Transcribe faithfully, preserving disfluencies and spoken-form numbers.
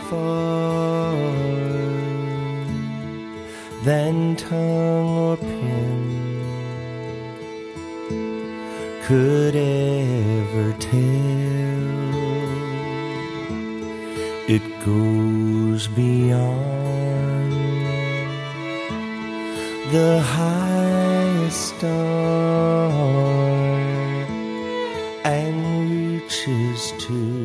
far than tongue or pen could ever tell. It goes beyond the highest star and reaches to